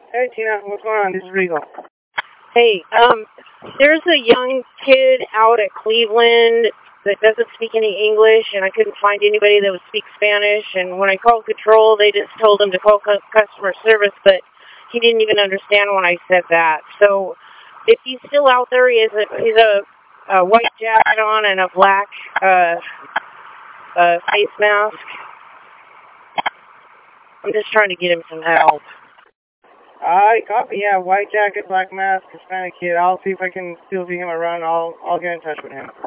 Hey, Tina, what's going on? This is Regal. Hey, there's a young kid out at Cleveland that doesn't speak any English, and I couldn't find anybody that would speak Spanish. And when I called control, they just told him to call customer service, but he didn't even understand when I said that. So if he's still out there, he's a white jacket on and a black face mask. I'm just trying to get him some help. Alright, copy. Yeah, white jacket, black mask, Hispanic kid. I'll see if I can still see him around. I'll get in touch with him.